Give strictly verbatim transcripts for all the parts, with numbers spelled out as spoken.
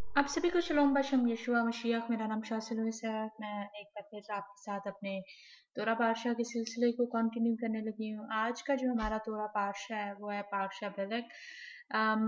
आप सभी को शलोम बशम यशुआ मशीयख। मेरा नाम शाह लुइस है। मैं एक बार फिर आपके साथ अपने तोरा पातशाह के सिलसिले को कंटिन्यू करने लगी हूँ। आज का जो हमारा तोरा पातशाह है वो है पातशाह बलक। अम,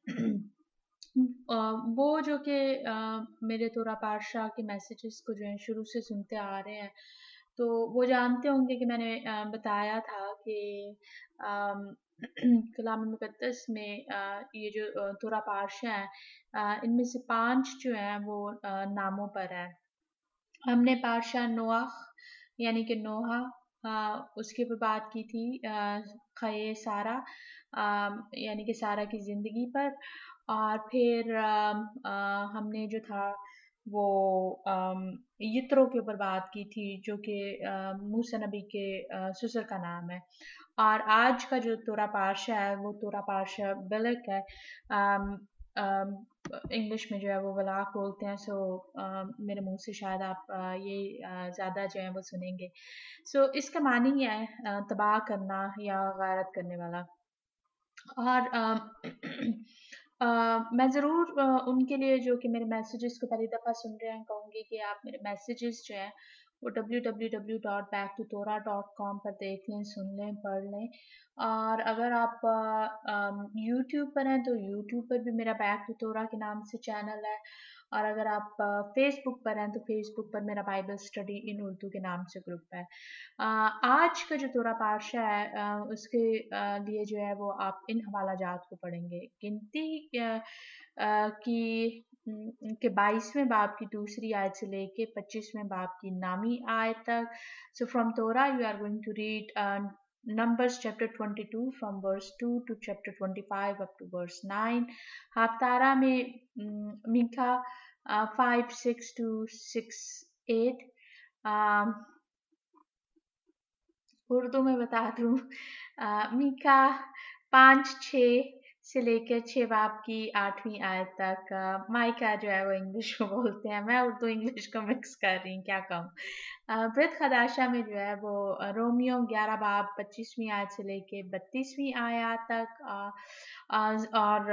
अ, वो जो कि अ, मेरे तोरा पातशाह के मैसेजेस को जो है शुरू से सुनते आ रहे हैं, तो वो जानते होंगे कि मैंने अ, बताया था कि अम, कलाम मुकद्दस में अ, ये जो अ, तोरा पातशाह है, अ, इनमें से पांच जो हैं वो अ, नामों पर है। हमने पातशाह नोआह यानी कि नोहा, अ, उसके ऊपर बात की थी, अ, खये सारा, अ, यानी कि सारा की ज़िंदगी पर। और फिर अ, अ, हमने जो था वो अम, यित्रो के ऊपर बात की थी, जो कि अ, मूसा नबी के अ, ससुर का नाम है। और आज का जो तोरा पातशाह है वो तोरा पातशाह बिलक है। अम, अम, इंग्लिश में जो है वो वलाक बोलते हैं। सो मेरे मुंह से शायद आप अ, ये अ, ज़्यादा जो है वो सुनेंगे। सो इसका मानी ही है अ, तबाह करना या गारत करने वाला। और अ, अ, मैं ज़रूर अ, उनके लिए जो कि मेरे मैसेजेस को पहली दफ़ा सुन रहे हैं कहूँगी कि आप मेरे मैसेजेस जो हैं वो W W W dot back to Torah dot com पर देख लें, सुन लें, पढ़ लें। और अगर आप यूट्यूब पर हैं तो यूट्यूब पर भी मेरा बैक टू तोरा के नाम से चैनल है। और अगर आप फेसबुक पर हैं तो फेसबुक पर मेरा बाइबल स्टडी इन उर्दू के नाम से ग्रुप है। अ, आज का जो तोरा पातशाह है, अ, उसके अ, लिए जो है वो आप इन हवाला जात को पढ़ेंगे। गिनती अ, अ, की उम, के बाईसवें बाब की दूसरी आयत से लेके पच्चीसवें बाब की नामी आयत तक। So from Torah you are going to read Numbers chapter twenty-two from verse two to chapter twenty-five up to verse nine. Haftarah में um, Mika uh, five six to six eight. um, Urdu में बता दूँ, अ, मीका पाँच छः से लेकर छः बाब की आठवीं आयत तक। अ, माइका जो है वो इंग्लिश में बोलते हैं, मैं उर्दू इंग्लिश को मिक्स कर रही हूँ, क्या कहूँ। अ, ब्रत खदाशा में जो है वो अ, रोमियो ग्यारह बाब पच्चीसवीं आयत से लेके बत्तीसवीं आयत तक। अ, अ, और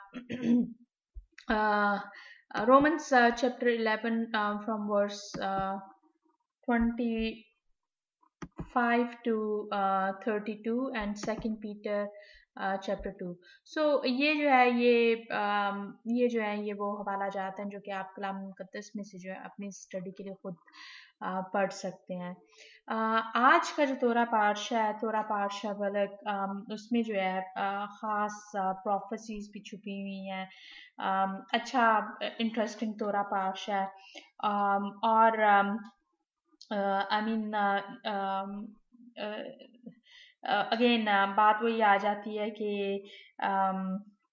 Romans chapter eleven from verse twenty five to uh, thirty-two and second Peter uh, chapter two. So ये जो है ये um, ये जो है ये वो हवाला जात हैं जो कि आप कलाम मुकद्दस में से जो है अपनी स्टडी के लिए खुद uh, पढ़ सकते हैं। uh, आज का जो तोरा पातशाह है, तोरा पातशाह बलक, um, उसमें जो है uh, ख़ास प्रोफेसीज भी छुपी हुई हैं। um, अच्छा इंटरेस्टिंग तोरा पातशाह है। um, और um, uh, I mean, uh, um, again बात वही आ जाती है कि um,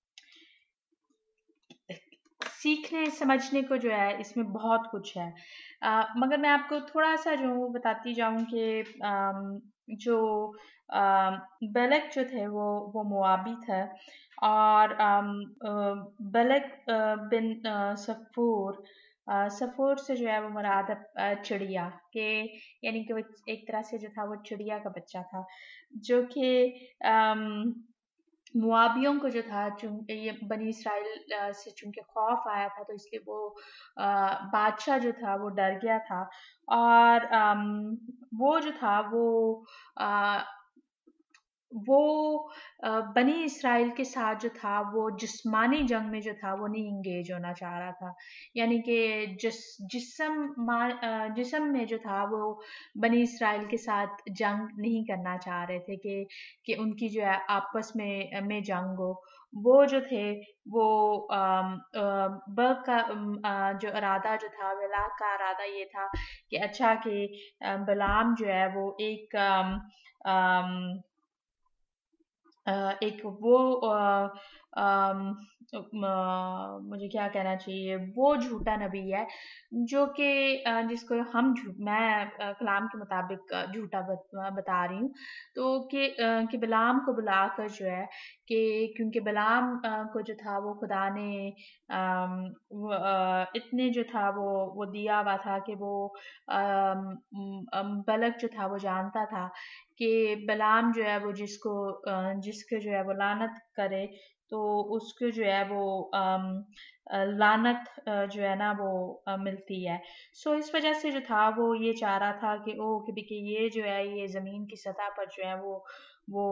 सीखने समझने को जो है इसमें बहुत कुछ है। अ, मगर मैं आपको थोड़ा सा जो हूँ बताती जाऊँ कि अम, जो अ, बेलक जो थे वो वो मोआबी थे। और अम, अ, बेलक अ, बिन अ, सफूर, अ, सफूर से जो है वो मुराद है अ, चिड़िया के, यानी कि वो एक तरह से जो था वो चिड़िया का बच्चा था, जो कि अम, मुआबियों को जो था चूँ ये बनी इसराइल अ, से चूँकि खौफ आया था, तो इसलिए वो अ, बादशाह जो था वो डर गया था। और अम, वो जो था वो अ, वो अ, बनी इसराइल के साथ जो था वो जिस्मानी जंग में जो था वो नहीं इंगेज होना चाह रहा था। यानी कि जिस जिस्म मा अ, जिस्म में जो था वो बनी इसराइल के साथ जंग नहीं करना चाह रहे थे कि कि उनकी जो है आपस में में जंग हो। वो जो थे वो अम, अ, बल्क का अम, अ, जो इरादा जो था, बिलाक का इरादा ये था कि अच्छा कि अ, बिलाम जो है वो एक अम, अम, अ, एक वो अ, अम, म, मुझे क्या कहना चाहिए, वो झूठा नबी है जो कि अ, जिसको हम झूठ मैं अ, कलाम के मुताबिक अ, झूठा बत, बता रही हूँ। तो कि अ, कि बिलाम को बुलाकर जो है कि क्योंकि बिलाम अ, को जो था वो खुदा ने अम, वो, अ, इतने जो था वो वो दिया हुआ था कि वो अम, अम, बलक जो था वो जानता था कि बलाम जो है वो जिसको अ, जिसके जो है वो लानत करे, تو اس کو جو ہے وہ لعنت جو ہے نا وہ ملتی ہے. سو اس وجہ سے جو تھا وہ یہ چاہ رہا تھا کہ او کہ یہ جو ہے یہ زمین کی سطح پر جو ہے وہ وہ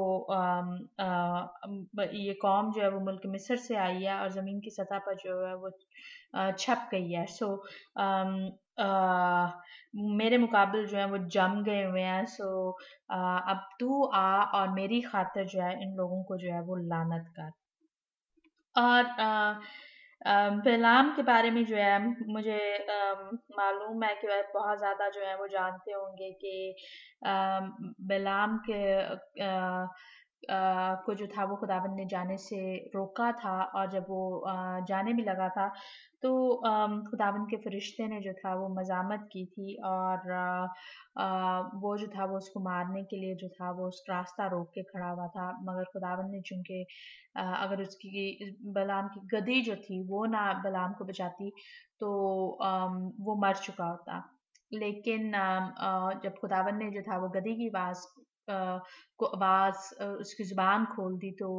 یہ قوم جو ہے وہ ملک مصر سے آئی ہے اور زمین کی سطح پر جو ہے وہ چھپ گئی ہے. سو میرے مقابل جو ہے وہ جم گئے ہوئے ہیں. سو اب تو آ اور میری خاطر جو ہے ان لوگوں کو جو ہے وہ لعنت کر. اور بلعام کے بارے میں جو ہے مجھے معلوم ہے کہ بہت زیادہ جو ہے وہ جانتے ہوں گے کہ بلعام کے کو جو تھا وہ خداوند نے جانے سے روکا تھا، اور جب وہ جانے بھی لگا تھا تو خداوند کے فرشتے نے جو تھا وہ مزاحمت کی تھی، اور وہ جو تھا وہ اس کو مارنے کے لیے جو تھا وہ اس راستہ روک کے کھڑا ہوا تھا. مگر خداوند نے چونکہ اگر اس کی بلعام کی گدی جو تھی وہ نہ بلعام کو بچاتی تو وہ مر چکا ہوتا. لیکن جب خداوند نے جو تھا وہ گدی کی آواز کو آواز اس کی زبان کھول دی تو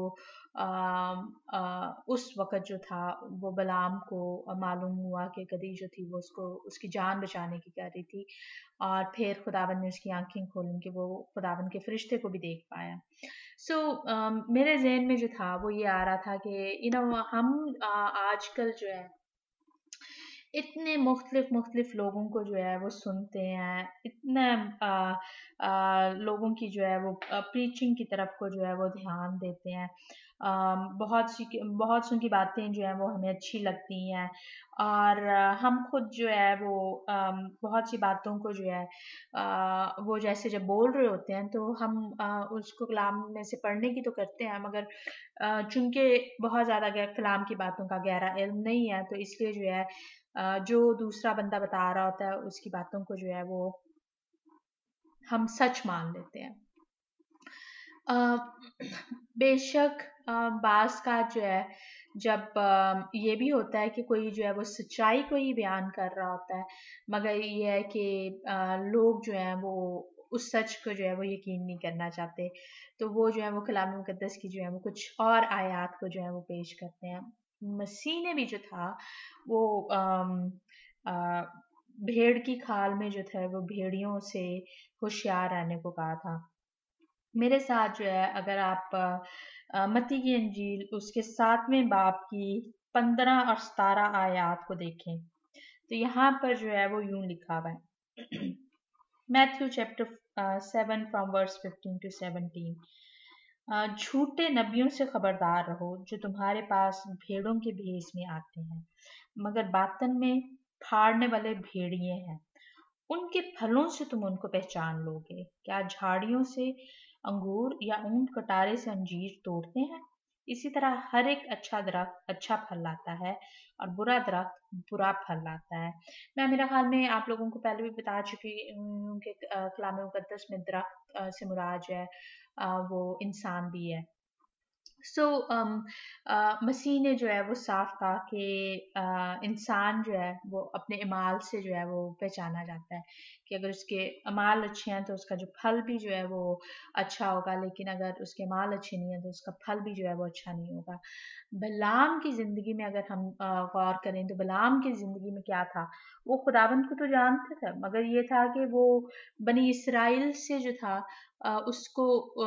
اس وقت جو تھا وہ بلعام کو معلوم ہوا کہ گدی جو تھی وہ اس کو اس کی جان بچانے کی کر رہی تھی، اور پھر خداوند نے اس کی آنکھیں کھولیں کہ وہ خداوند کے فرشتے کو بھی دیکھ پایا. سو so, um, میرے ذہن میں جو تھا وہ یہ آ رہا تھا کہ you know, ہم آج کل جو ہے اتنے مختلف مختلف لوگوں کو جو ہے وہ سنتے ہیں، اتنے آ, آ, لوگوں کی جو ہے وہ پریچنگ کی طرف کو جو ہے وہ دھیان دیتے ہیں. بہت سی بہت سی کی باتیں جو ہیں وہ ہمیں اچھی لگتی ہیں، اور ہم خود جو ہے وہ بہت سی باتوں کو جو ہے وہ جیسے جب بول رہے ہوتے ہیں تو ہم اس کو کلام میں سے پڑھنے کی تو کرتے ہیں، مگر چونکہ بہت زیادہ کلام کی باتوں کا گہرا علم نہیں ہے تو اس لیے جو ہے جو دوسرا بندہ بتا رہا ہوتا ہے اس کی باتوں کو جو ہے وہ ہم سچ مان لیتے ہیں. بے شک بعض کا جو ہے جب یہ بھی ہوتا ہے کہ کوئی جو ہے وہ سچائی کو ہی بیان کر رہا ہوتا ہے، مگر یہ ہے کہ لوگ جو ہیں وہ اس سچ کو جو ہے وہ یقین نہیں کرنا چاہتے، تو وہ جو ہے وہ کلام مقدس کی جو ہے وہ کچھ اور آیات کو جو ہے وہ پیش کرتے ہیں. مسیح نے بھی جو تھا وہ آم آ بھیڑ کی کھال میں جو تھا وہ بھیڑیوں سے ہوشیار رہنے کو کہا تھا. میرے ساتھ جو ہے اگر آپ متی کی انجیل اس کے ساتویں باب کی پندرہ اور ستارہ آیات کو دیکھیں تو یہاں پر جو ہے وہ یوں لکھا ہوا ہے. Matthew chapter seven from verse fifteen to seventeen. جھوٹے نبیوں سے خبردار رہو جو تمہارے پاس بھیڑوں کے بھیس میں آتے ہیں مگر باطن میں پھاڑنے والے بھیڑیے ہیں. ان کے پھلوں سے تم ان کو پہچان لو گے. کیا جھاڑیوں سے انگور یا اونٹ کٹارے سے انجیر توڑتے ہیں؟ اسی طرح ہر ایک اچھا درخت اچھا پھل لاتا ہے اور برا درخت برا پھل لاتا ہے. میں میرا خیال میں آپ لوگوں کو پہلے بھی بتا چکی ہوں کہ کلام مقدس میں درخت سے مراد جو ہے وہ انسان بھی ہے. سو so, um, uh, مسیح نے جو ہے وہ صاف کہا کہ uh, انسان جو ہے وہ اپنے اعمال سے جو ہے وہ پہچانا جاتا ہے کہ اگر اس کے اعمال اچھے ہیں تو اس کا جو پھل بھی جو ہے وہ اچھا ہوگا، لیکن اگر اس کے اعمال اچھے نہیں ہیں تو اس کا پھل بھی جو ہے وہ اچھا نہیں ہوگا. بلعام کی زندگی میں اگر ہم غور کریں تو بلعام کی زندگی میں کیا تھا؟ وہ خداوند کو تو جانتے تھے مگر یہ تھا کہ وہ بنی اسرائیل سے جو تھا اس کو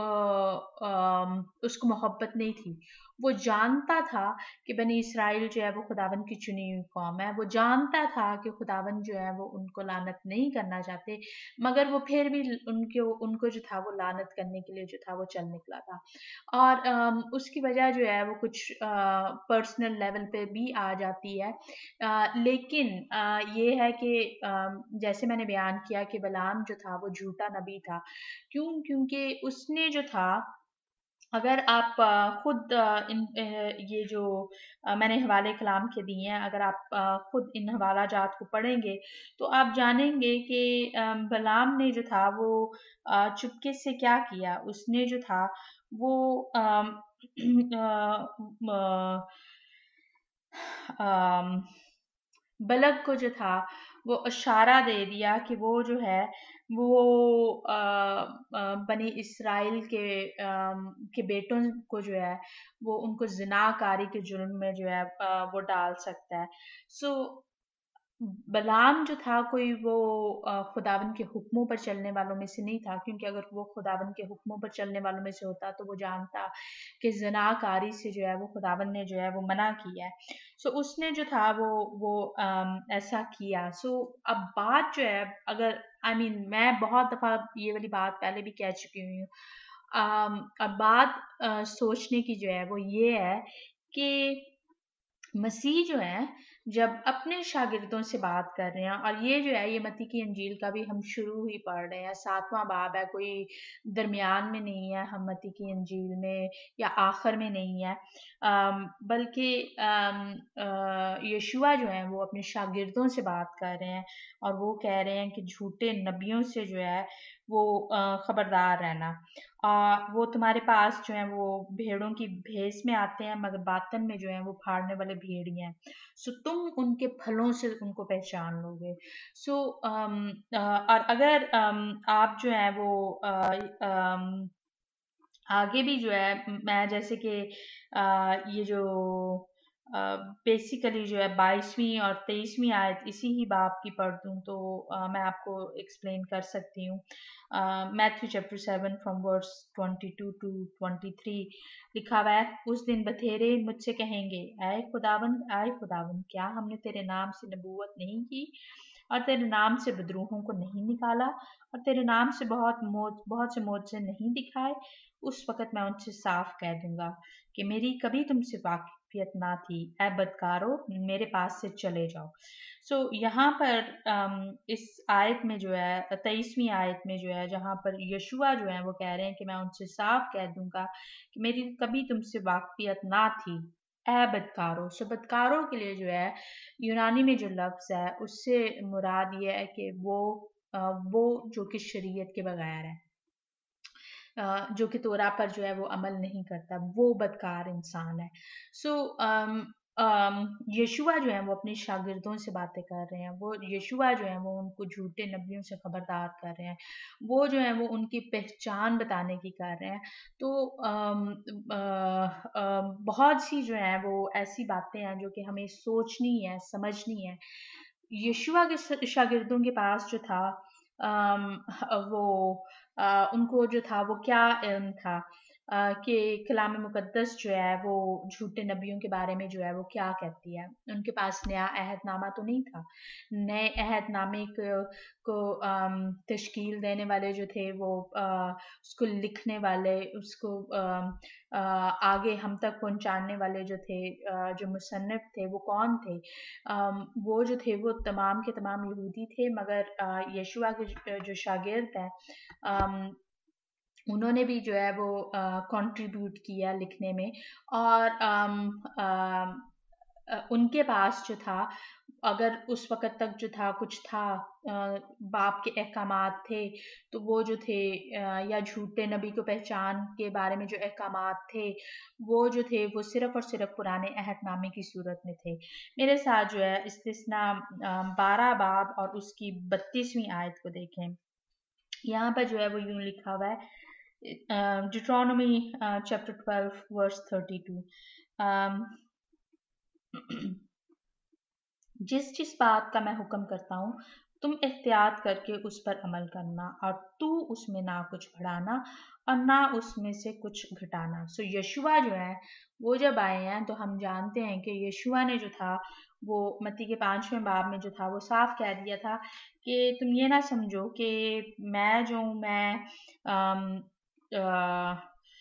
اس کو محبت نہیں تھی. وہ جانتا تھا کہ بنی اسرائیل جو ہے وہ خداوند کی چنی ہوئی قوم ہے، وہ جانتا تھا کہ خداوند جو ہے وہ ان کو لعنت نہیں کرنا چاہتے، مگر وہ پھر بھی ان کو ان کو جو تھا وہ لعنت کرنے کے لیے جو تھا وہ چل نکلا تھا. اور اس کی وجہ جو ہے وہ کچھ پرسنل لیول پہ بھی آ جاتی ہے، لیکن یہ ہے کہ جیسے میں نے بیان کیا کہ بلعام جو تھا وہ جھوٹا نبی تھا. کیوں؟ کیونکہ اس نے جو تھا اگر آپ خود یہ جو میں نے حوالے کلام کے دیے ہیں اگر آپ خود ان حوالہ جات کو پڑھیں گے تو آپ جانیں گے کہ بلعام نے جو تھا وہ چپکے سے کیا کیا. اس نے جو تھا وہ بلق کو جو تھا وہ اشارہ دے دیا کہ وہ جو ہے وہ بنی اسرائیل کے کے بیٹوں کو جو ہے وہ ان کو زنا کاری کے جرم میں جو ہے وہ ڈال سکتا ہے. سو بلعام جو تھا کوئی وہ خداوند کے حکموں پر چلنے والوں میں سے نہیں تھا، کیونکہ اگر وہ خداوند کے حکموں پر چلنے والوں میں سے ہوتا تو وہ جانتا کہ زنا کاری سے جو ہے وہ خداوند نے جو ہے وہ منع کیا ہے. سو so, اس نے جو تھا وہ وہ ایسا کیا. سو so, اب بات جو ہے اگر آئی I مین mean, میں بہت دفعہ یہ والی بات پہلے بھی کہہ چکی ہوئی ہوں. اب بات سوچنے کی جو ہے وہ یہ ہے کہ مسیح جو ہے جب اپنے شاگردوں سے بات کر رہے ہیں، اور یہ جو ہے یہ متی کی انجیل کا بھی ہم شروع ہی پڑھ رہے ہیں، ساتواں باب ہے، کوئی درمیان میں نہیں ہے ہم متی کی انجیل میں یا آخر میں نہیں ہے، بلکہ یشوع جو ہیں وہ اپنے شاگردوں سے بات کر رہے ہیں اور وہ کہہ رہے ہیں کہ جھوٹے نبیوں سے جو ہے وہ خبردار رہنا. وہ تمہارے پاس جو ہیں وہ بھیڑوں کی بھیس میں آتے ہیں مگر باطن میں جو ہیں وہ پھاڑنے والے بھیڑی ہیں. سو تم ان کے پھلوں سے ان کو پہچان لو گے. سو اور اگر آپ جو ہیں وہ آگے بھی جو ہے میں جیسے کہ یہ جو بیسیکلی جو ہے بائیسویں اور تیئیسویں آیت اسی ہی باب کی پڑھ دوں تو میں آپ کو ایکسپلین کر سکتی ہوں. Matthew chapter seven from verse twenty two to twenty three لکھا ہوا ہے، اس دن بتھیرے مجھ سے کہیں گے، اے خداوند اے خداوند کیا ہم نے تیرے نام سے نبوت نہیں کی اور تیرے نام سے بدروہوں کو نہیں نکالا اور تیرے نام سے بہت موت بہت سے معجزے نہیں دکھائے؟ اس وقت میں ان سے صاف کہہ دوں گا کہ میری کبھی تم سے واقفیت نہ تھی، اے بدکارو میرے پاس سے چلے جاؤ. سو so, یہاں پر اس آیت میں جو ہے تیئیسویں آیت میں جو ہے جہاں پر یشوع جو ہے وہ کہہ رہے ہیں کہ میں ان سے صاف کہہ دوں گا کہ میری کبھی تم سے واقفیت نہ تھی، اے بدکارو. سو بدکاروں کے لیے جو ہے یونانی میں جو لفظ ہے اس سے مراد یہ ہے کہ وہ وہ جو کہ شریعت کے بغیر ہے، جو کہ تورا پر جو ہے وہ عمل نہیں کرتا، وہ بدکار انسان ہے. سو یشوع جو ہیں وہ اپنے شاگردوں سے باتیں کر رہے ہیں، وہ یشوع جو ہیں وہ ان کو جھوٹے نبیوں سے خبردار کر رہے ہیں، وہ جو ہیں وہ ان کی پہچان بتانے کی کر رہے ہیں. تو آم آم بہت سی جو ہیں وہ ایسی باتیں ہیں جو کہ ہمیں سوچنی ہے، سمجھنی ہے. یشوع کے شاگردوں کے پاس جو تھا وہ ان کو جو تھا وہ کیا علم تھا کہ کلام مقدس جو ہے وہ جھوٹے نبیوں کے بارے میں جو ہے وہ کیا کہتی ہے. ان کے پاس نیا عہد نامہ تو نہیں تھا، نئے عہد نامے کو تشکیل دینے والے جو تھے وہ اس کو لکھنے والے، اس کو آگے ہم تک پہنچانے والے جو تھے، جو مصنف تھے وہ کون تھے؟ وہ جو تھے وہ تمام کے تمام یہودی تھے، مگر یشوع کے جو شاگرد ہیں انہوں نے بھی جو ہے وہ کنٹریبیوٹ کیا لکھنے میں، اور ان کے پاس جو تھا اگر اس وقت تک جو تھا کچھ تھا باپ کے احکامات تھے تو وہ جو تھے یا جھوٹے نبی کو پہچان کے بارے میں جو احکامات تھے وہ جو تھے وہ صرف اور صرف پرانے عہد نامے کی صورت میں تھے. میرے ساتھ جو ہے استثنا بارہ باب اور اس کی بتیسویں آیت کو دیکھیں. یہاں پر جو ہے وہ یوں لکھا ہوا ہے، Deuteronomy chapter twelve verse thirty two, جس جس بات کا میں حکم کرتا ہوں تم احتیاط کر کے اس پر عمل کرنا، اور تو اس میں نہ کچھ بڑھانا اور نہ اس میں سے کچھ گھٹانا. سو یشوع جو ہے وہ جب آئے ہیں تو ہم جانتے ہیں کہ یشوع نے جو تھا وہ متی کے پانچویں باب میں جو تھا وہ صاف کہہ دیا تھا کہ تم یہ نہ سمجھو کہ میں جو ہوں میں آم آ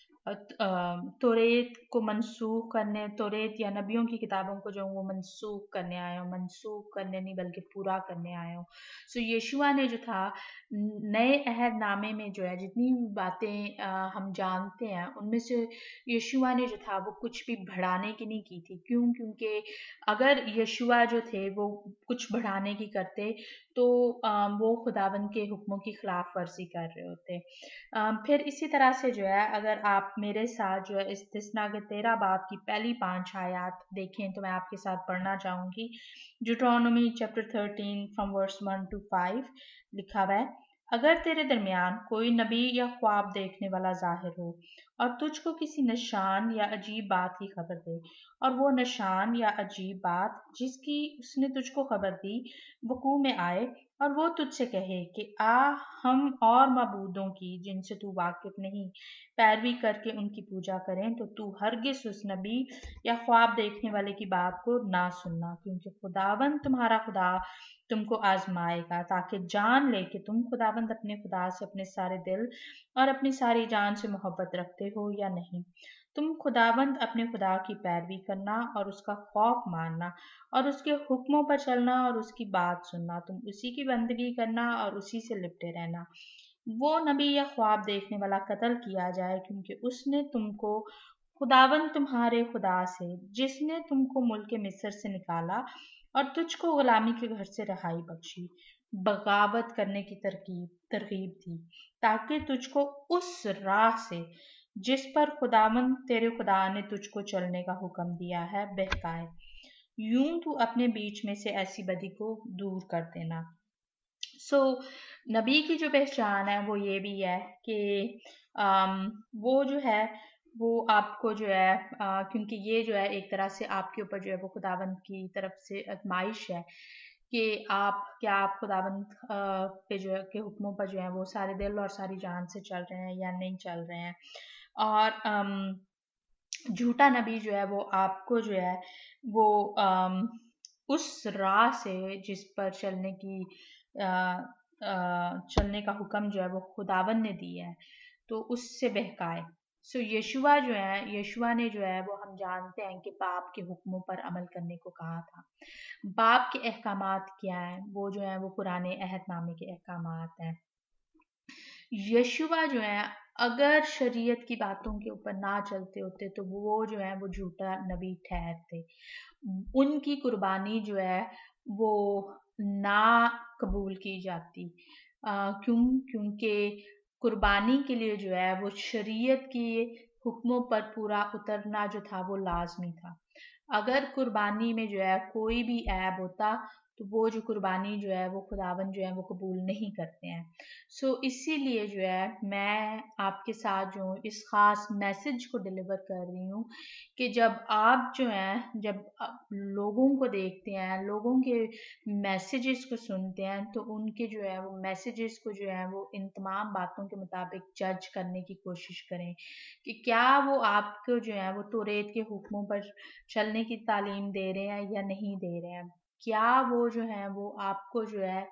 توریت کو منسوخ کرنے، توریت یا نبیوں کی کتابوں کو جو وہ منسوخ کرنے آئے ہوں، منسوخ کرنے نہیں بلکہ پورا کرنے آئے ہوں. سو یشوع نے جو تھا نئے عہد نامے میں جو ہے جتنی باتیں ہم جانتے ہیں ان میں سے یشوع نے جو تھا وہ کچھ بھی بڑھانے کی نہیں کی تھی. کیوں؟ کیونکہ اگر یشوع جو تھے وہ کچھ بڑھانے کی کرتے تو وہ خداوند کے حکموں کی خلاف ورزی کر رہے ہوتے. پھر اسی طرح سے جو ہے اگر آپ آپ میرے ساتھ جو ہے استثنا کے تیرہ باب کی پہلی پانچ آیات دیکھیں تو میں آپ کے ساتھ پڑھنا چاہوں گی. Deuteronomy chapter thirteen from verse one to five لکھا ہوا ہے, اگر تیرے درمیان کوئی نبی یا خواب دیکھنے والا ظاہر ہو اور تجھ کو کسی نشان یا عجیب بات کی خبر دے, اور وہ نشان یا عجیب بات جس کی اس نے تجھ کو خبر دی وقوع میں آئے, اور وہ تجھ سے کہے کہ آ ہم اور معبودوں کی جن سے تو واقف نہیں پیروی کر کے ان کی پوجا کریں, تو تو ہرگز اس نبی یا خواب دیکھنے والے کی بات کو نہ سننا, کیونکہ خداوند تمہارا خدا تم کو آزمائے گا تاکہ جان لے کہ تم خداوند اپنے خدا سے اپنے سارے دل اور اپنی ساری جان سے محبت رکھتے ہو یا نہیں. تم خداوند اپنے خدا کی پیروی کرنا اور اس کا خوف ماننا اور اس کے حکموں پر چلنا اور اس کی بات سننا, تم اسی کی بندگی کرنا اور اسی سے لپٹے رہنا. وہ نبی یا خواب دیکھنے والا قتل کیا جائے, کیونکہ اس نے تم کو خداوند تمہارے خدا سے جس نے تم کو ملک مصر سے نکالا اور تجھ کو غلامی کے گھر سے رہائی بخشی, بغاوت کرنے کی ترغیب ترغیب دی, تاکہ تجھ کو اس راہ سے جس پر خداوند تیرے خدا نے تجھ کو چلنے کا حکم دیا ہے بہکائے, یوں تو اپنے بیچ میں سے ایسی بدی کو دور کر دینا. سو so, نبی کی جو پہچان ہے وہ یہ بھی ہے کہ آم, وہ جو ہے وہ آپ کو جو ہے آ, کیونکہ یہ جو ہے ایک طرح سے آپ کے اوپر جو ہے وہ خداوند کی طرف سے آزمائش ہے کہ آپ کیا آپ خداوند پہ جو ہے کے حکموں پر جو ہے وہ سارے دل اور ساری جان سے چل رہے ہیں یا نہیں چل رہے ہیں. اور آم, جھوٹا نبی جو ہے وہ آپ کو جو ہے وہ آم, اس راہ سے جس پر چلنے کی آ, آ, چلنے کا حکم جو ہے وہ خداوند نے دی ہے تو اس سے بہکائے. سو so, یشوع جو ہے یشوع نے جو ہے وہ ہم جانتے ہیں کہ باپ کے حکموں پر عمل کرنے کو کہا تھا. باپ کے احکامات کیا ہیں؟ وہ جو ہیں وہ پرانے عہد نامے کے احکامات ہیں. یشوع جو ہے اگر شریعت کی باتوں کے اوپر نہ چلتے ہوتے تو وہ جو ہے وہ جھوٹا نبی ٹھہرتے. ان کی قربانی جو ہے وہ نہ قبول کی جاتی. آ, کیوں کیونکہ قربانی کے لیے جو ہے وہ شریعت کی حکموں پر پورا اترنا جو تھا وہ لازمی تھا. اگر قربانی میں جو ہے کوئی بھی عیب ہوتا تو وہ جو قربانی جو ہے وہ خداوند جو ہے وہ قبول نہیں کرتے ہیں. سو so, اسی لیے جو ہے میں آپ کے ساتھ جو اس خاص میسج کو ڈیلیور کر رہی ہوں کہ جب آپ جو ہیں جب لوگوں کو دیکھتے ہیں, لوگوں کے میسیجز کو سنتے ہیں, تو ان کے جو ہے وہ میسیجز کو جو ہے وہ ان تمام باتوں کے مطابق جج کرنے کی کوشش کریں کہ کیا وہ آپ کو جو ہے وہ توریت کے حکموں پر چلنے کی تعلیم دے رہے ہیں یا نہیں دے رہے ہیں. کیا وہ جو ہے وہ آپ کو جو ہے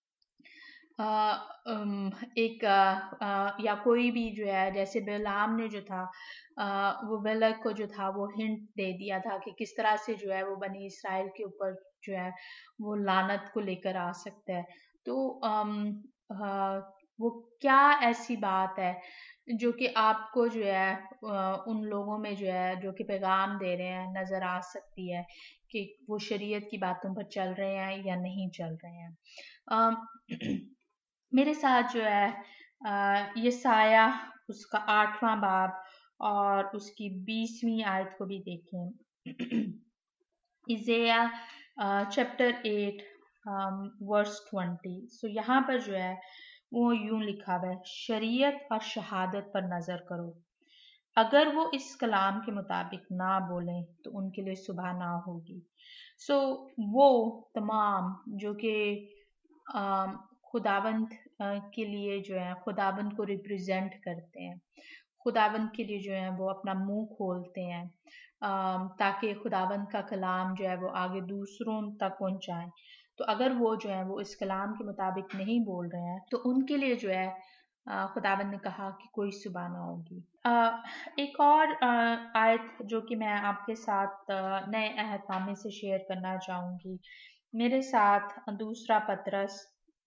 آ, ایک آ, یا کوئی بھی جو ہے جیسے بلعام نے جو تھا آ, وہ بلک کو جو تھا وہ ہنٹ دے دیا تھا کہ کس طرح سے جو ہے وہ بنی اسرائیل کے اوپر جو ہے وہ لعنت کو لے کر آ سکتا ہے. تو آم, آ, وہ کیا ایسی بات ہے جو کہ آپ کو جو ہے ان لوگوں میں جو ہے جو کہ پیغام دے رہے ہیں نظر آ سکتی ہے کہ وہ شریعت کی باتوں پر چل رہے ہیں یا نہیں چل رہے ہیں. آم, میرے ساتھ جو ہے یہ سایہ اس کا آٹھواں باب اور اس کی بیسویں آیت کو بھی دیکھیں. Isaiah chapter eight verse twenty. So یہاں پر جو ہے وہ یوں لکھا ہوا ہے, شریعت اور شہادت پر نظر کرو, اگر وہ اس کلام کے مطابق نہ بولیں تو ان کے لیے صبح نہ ہوگی. سو so, وہ تمام جو کہ آم, خداوند کے لیے جو ہے خداوند کو ریپریزنٹ کرتے ہیں, خداوند کے لیے جو ہے وہ اپنا منہ کھولتے ہیں تاکہ خداوند کا کلام جو ہے وہ آگے دوسروں تک پہنچائیں. تو اگر وہ جو ہے وہ اس کلام کے مطابق نہیں بول رہے ہیں تو ان کے لیے جو ہے خداوند نے کہا کہ کوئی صبح نہ ہوگی. ایک اور آیت جو کہ میں آپ کے ساتھ نئے عہد نامے سے شیئر کرنا چاہوں گی, میرے ساتھ دوسرا پطرس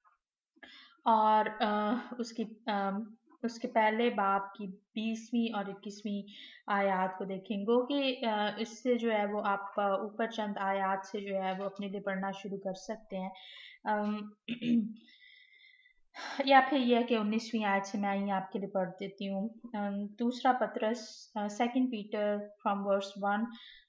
اور اس کی اس کے پہلے باب کی بیسویں اور اکیسویں آیات کو دیکھیں گو کہ اس سے جو ہے وہ آپ اوپر چند آیات سے جو ہے وہ اپنے لیے پڑھنا شروع کر سکتے ہیں. या फिर यह है कि उन्नीसवीं आयत से मैं यहाँ आपके लिए पढ़ देती हूँ। अम, दूसरा पत्रस second Peter from verse one,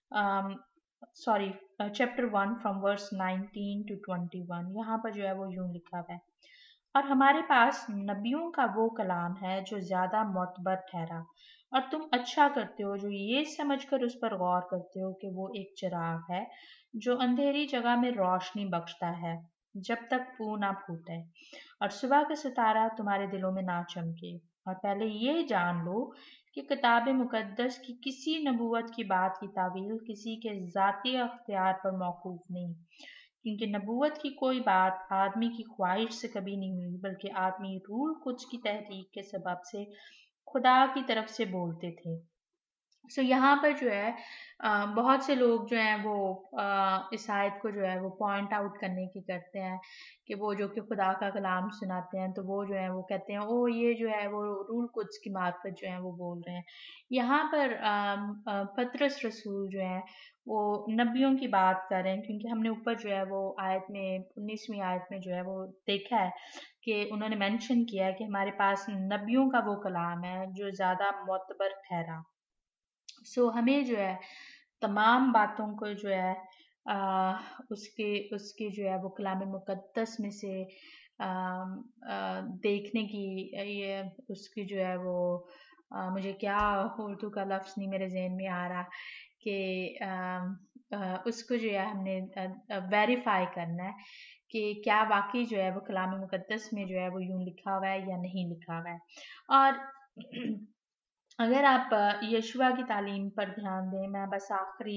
sorry chapter one from verse nineteen to twenty one. यहाँ पर जो है वो यूं लिखा हुआ है, और हमारे पास नबियों का वो कलाम है जो ज्यादा मोतबर ठहरा, और तुम अच्छा करते हो जो ये समझकर उस पर गौर करते हो कि वो एक चिराग है जो अंधेरी जगह में रोशनी बख्शता है जब तक पू ना फूटे और सुबह का सितारा तुम्हारे दिलों में ना चमके। और पहले ये जान लो कि किताब मुकद्दस की किसी नबूवत की बात की तावील किसी के ज़ाती अख्तियार पर मौकूफ नहीं, क्योंकि नबूवत की कोई बात आदमी की ख्वाहिश से कभी नहीं हुई, बल्कि आदमी रूह कुछ की तहरीक के सबब से खुदा की तरफ से बोलते थे। सो so, यहाँ पर जो है अ, बहुत से लोग जो हैं वो अ, इस आयत को जो है वो पॉइंट आउट करने की करते हैं कि वो जो कि खुदा का कलाम सुनाते हैं तो वो जो है वो कहते हैं ओ ये जो है वो रूल कुद्स की मार्फत जो है वो बोल रहे हैं। यहाँ पर अम, अ, पतरस रसूल जो है वो नबियों की बात कर रहे हैं, क्योंकि हमने ऊपर जो है वो आयत में उन्नीसवीं आयत में जो है वो देखा है कि उन्होंने मेंशन किया है कि हमारे पास नबियों का वो कलाम है जो ज़्यादा मोतबर ठहरा। सो हमें जो है तमाम बातों को जो है आ, उसके उसके जो है वो कलाम मुकद्दस में से आ, आ, देखने की ये उसकी जो है वो आ, मुझे क्या उर्दू का लफ्ज़ नहीं मेरे जहन में आ रहा कि आ, आ, उसको जो है हमने वेरीफाई करना है कि क्या वाकई जो है वो कलाम मुकद्दस में जो है वो यूं लिखा हुआ है या नहीं लिखा हुआ है। और अगर आप अ, यशुआ की तालीम पर ध्यान दें, मैं बस आखिरी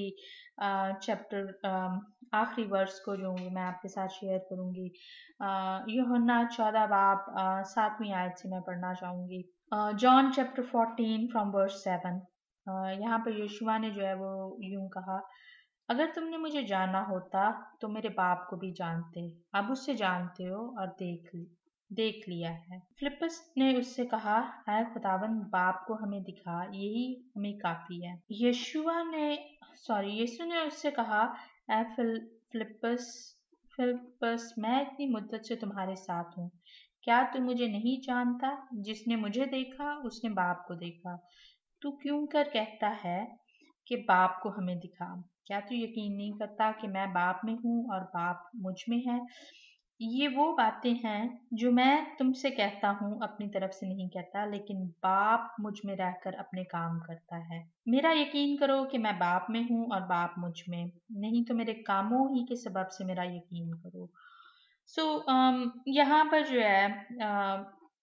चैप्टर आखिरी वर्स को जो मैं आपके साथ शेयर करूंगी। यूहन्ना चौदह बाब अ, सातवीं आयत से मैं पढ़ना चाहूंगी। John chapter fourteen from verse seven. यहाँ पर यशुआ ने जो है वो यूं कहा, अगर तुमने मुझे जाना होता तो मेरे बाप को भी जानते, अब उससे जानते हो और देख ली देख लिया है। फिलिप्पस ने उससे कहा, है खुदावन बाप को हमें दिखा, यही हमें काफी है। यशुआ ने सॉरी यीशु ने उससे कहा, है फिल, फिलिप्पस फिलिप्पस मैं इतनी मुद्दत से तुम्हारे साथ हूँ, क्या तू मुझे नहीं जानता? जिसने मुझे देखा उसने बाप को देखा। तू क्यों कर कहता है कि बाप को हमें दिखा? क्या तू यकीन नहीं करता कि मैं बाप में हूँ और बाप मुझ में है? ये वो बातें हैं जो मैं तुमसे कहता हूँ अपनी तरफ से नहीं कहता, लेकिन बाप मुझ में रहकर अपने काम करता है। मेरा यकीन करो कि मैं बाप में हूँ और बाप मुझ में, नहीं तो मेरे कामों ही के सबब से मेरा यकीन करो। सो so, um, यहाँ पर जो है uh,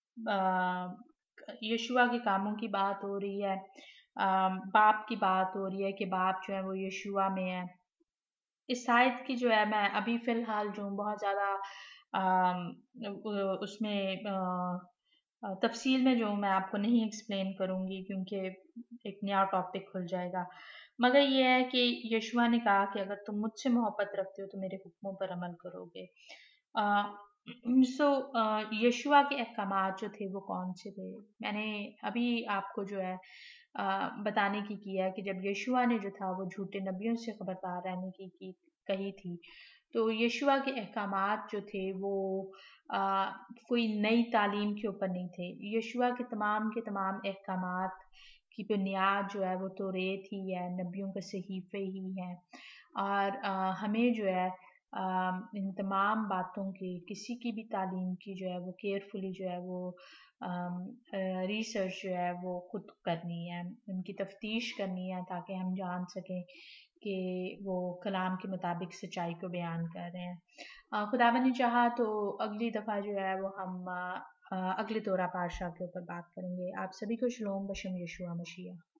uh, यशुआ के कामों की बात हो रही है, um, बाप की बात हो रही है कि बाप जो है वो यशुआ में है। इस आयत की जो है मैं अभी फ़िलहाल जो बहुत ज़्यादा अम, उ उसमें अ अ, तफ़सील में जो मैं आपको नहीं एक्सप्लेन करूँगी, क्योंकि एक नया टॉपिक खुल जाएगा। मगर ये है कि यशुआ ने कहा कि अगर तुम मुझसे मोहब्बत रखते हो तो मेरे हुक्मों पर अमल करोगे। अ, सो अ, यशुआ के अहकामात जो थे वो कौन से थे? मैंने अभी आपको जो है अ, बताने की किया कि जब यशुआ ने जो था वो झूठे नबियों से खबरदार रहने की, की कही थी, तो यशुआ के अहकामात जो थे वो अ, कोई नई तालीम के ऊपर नहीं थे। यशुआ के तमाम के तमाम अहकामात की बुनियाद जो है वो तौरेत ही है, नबियों के सहीफ़े ही हैं। और अ, हमें जो है अ, इन तमाम बातों की किसी की भी तालीम की जो है वो केयरफुली जो है वो रिसर्च जो है वो खुद करनी है, उनकी तफ्तीश करनी है, ताकि हम जान सकें कि वो कलाम के मुताबिक सच्चाई को बयान कर रहे हैं। अ, खुदावन ने चाहा तो अगली दफ़ा जो है वो हम अ, अ, अगले तोरा पातशाह के ऊपर बात करेंगे। आप सभी को शलोम बशम यशुआ मसीह।